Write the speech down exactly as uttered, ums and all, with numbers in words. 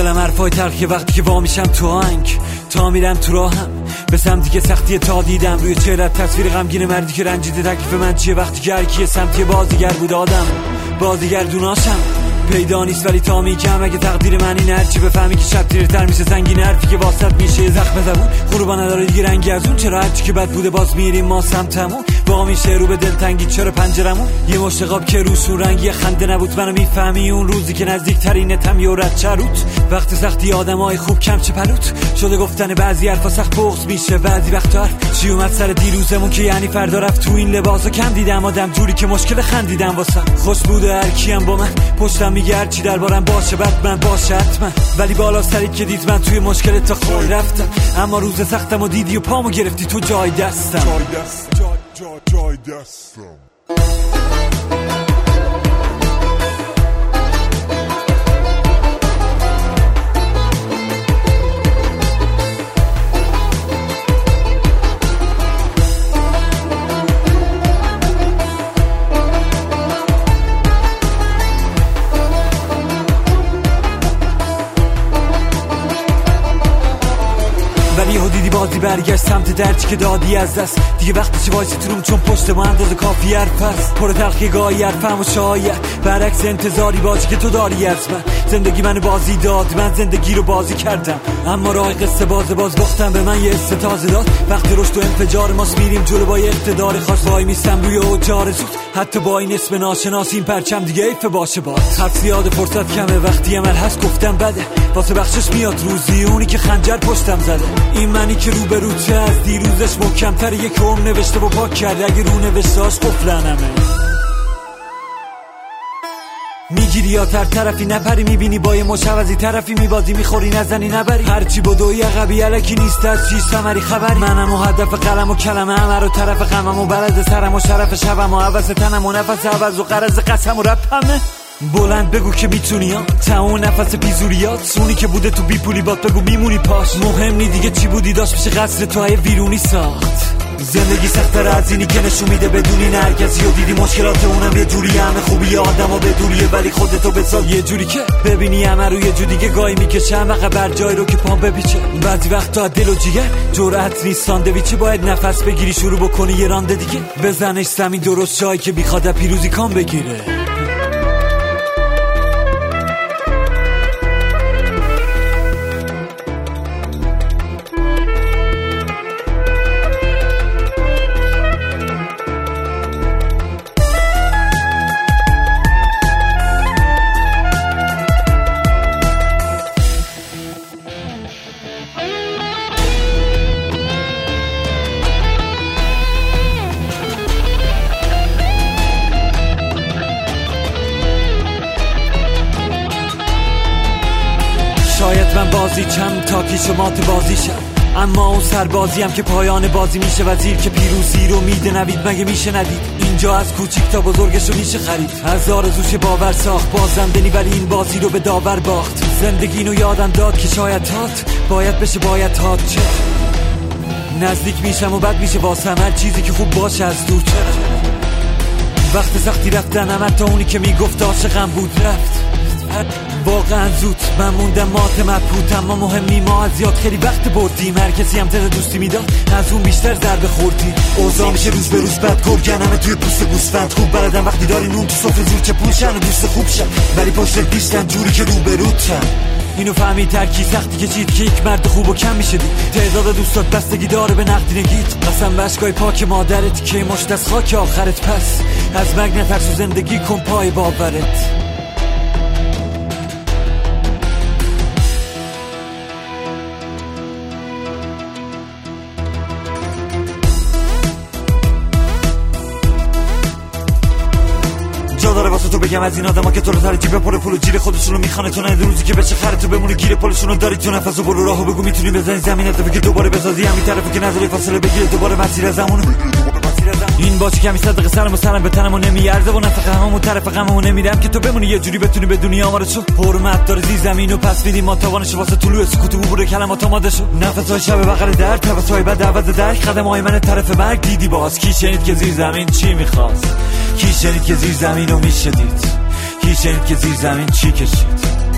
دلم حرفای تلخی وقتی که وا میشم تو آهنگ، تا میرم تو راهم به سمتی که سختی تا دیدم روی چهرت تصویر غمگین مردی که رنجیده. تکلیف من چیه وقتی که هر کی سمتی بازیگر بود آدم بازیگر دوناشم پیدا نیست، ولی تا میگم اگه تقدیر من این هرچی بفهمی که شب تیرتر میشه زنگین حرفی که واسط میشه زخم زبون غروبا نداره دیگه رنگی از اون. چرا هرچی که بد بوده باز میریم ما سمتمون با میشه رو به دلتنگی چرا پنجرمون یه مشتقاب که روسون رنگی خنده نبود. منو میفهمی اون روزی که نزدیک ترینتم یورت چروت وقت سختی آدمای خوب کم چه پلوت شده گفتن بعضی حرفا سخت بغض میشه بعضی وقتا چی اومد سر دیروزمون که یعنی فردا رفت تو این لباسو کم دیدم آدم جوری که مشکل خندیدم واسم خوش بوده هر کیم با من پشتم میگه هر چی دربارم باشه بعد من باشه حتما، ولی بالا سری که دید من توی مشکل تا خول رفتم اما روز سختم و دیدی و پامو گرفتی تو جای دستم جای دست جای جای جای دستم. ولی یهو دیدی بازی برگشت سمت درچی که دادی از دست دیگه وقتی چه وایسی تو روم چون پشت ما اندازه کافی حرف هست پر تلخی گاهی حرفم و شاید برعکس انتظاری باشه که تو داری از من. زندگی منو بازی داد من زندگی رو بازی کردم اما راه قصه باز باز باختم به من یه حس تازه داد. وقتی رشد و انفجار ماست میریم جلو با یه اقتدار خاص وای میستم روی اوجار زود حتی با این اسم ناشناس این پرچم دیگه ایف باشه باد حد زیاد فرصت کمه وقتی عمل هست گفتم بده واسه بخشش میاد روزی اونی که خنجر پشتم زده. این منی که رو به رو چه از دیروزش محکم‌تر یک عمر نوشته و پاک کرده اگه رو نوشتهاش قفلنمه میگیری یا تر طرفی نپری میبینی با یه مشوزی طرفی میبازی میخوری نزنی نبری هرچی بدوی عقبی علکی نیست از چیز ثمری خبری منم و هدف قلم و کلمه همه رو طرف غمم و بلد سرم و شرف شبم و عوض تنم و نفس عوض و قرض قسم و رپمه بلند بگو که میتونی ها تمام نفس بیزوریات سونی که بوده تو بی پولی بات بگو میمونی پاش مهم نی دیگه چی بودی داشت میشه قصر تو های ویرونی ساخت. زندگی سخت‌تر از اینی که نشون میده بدونی نرگسی و دیدی مشکلات اونم یه جوری همه خوبی آدم و بدونیه ولی خودتو بساز یه جوری که ببینی همه رو یه جوری دیگه گاهی میکشه همه قبر جای رو که پام بپیچه بعضی وقتا دل و جیگر جرأت نیست ساندویچه باید نفس بگیری شروع بکنی یه رانده دیگه بزنش زمین درست جایی که بیخواد پیروزی کام بگیره. شاید من بازی چم تا کیش و مات بازیشم اما اون سربازیم که پایان بازی میشه وزیر که پیروزی رو میده نوید مگه میشه ندید اینجا از کوچیک تا بزرگش رو میشه خرید از آرزوش باور ساخت بازم دنی ولی این بازی رو به داور باخت زندگی اینو یادم داد که شاید تات باید بشه باید تات چه نزدیک میشم و بد میشه واسم هر چیزی که خوب باشه از دور چرا وقت سختی رفتن هم تا اونی که میگفت عاشقم بود رفت واقعا زود من موندم مات مبهوت اما مهم نی ما از یاد خیلی وقت بردیم هر کسی هم تر دوستی میداد از اون بیشتر ضربه خوردیم اوضاع میشه روز به روز بد گرگن همه توی پوست گوسفند خوب بلدم وقتی داری نون تو سفره زور چه پوشن و دوست خوب شن ولی پشت پیشتن جوری که رو به روتن اینو فهمید ترکی سختی کشید که یک مرد خوب و کم میشه دید تعداد دوستات بستگی داره به نقدینگیت قسم به اشکای پاک مادرت که مشت از خاک آخرت پس از مرگ نترس و زندگی کن پای باورت. داره واسه تو بگم از این آدما که تو رو تر جیب پر پول و جیب خودشونو میخوانه تو نه روزی که بشه خره تو بمونی گیر پولشونو داری تو نفسو برو راهو بگو میتونی بزنی زمین دفعه که دوباره بسازی همین طرفو که نذاری فاصله بگیره دوباره مسیر زمانو این باشه کمی صدق سرم و سرم به تنمو نمیارزه و نفقه هممون طرف غممو نمیرم که تو بمونی یه جوری بتونی بدونی آمارشو حرمت داره زی زمینو پس میدیم ما توانشو واسه طلوع سکوتو بوده کلمات آمادهشو نفسای شب بغل در تفسای بعد عوض در قدمای من طرف مرگ دیدی باز کی شنید که زیر زمین چی میخواست کی شنید که زیر زمینو میشدید کی شنید که زیر زمین چی کشید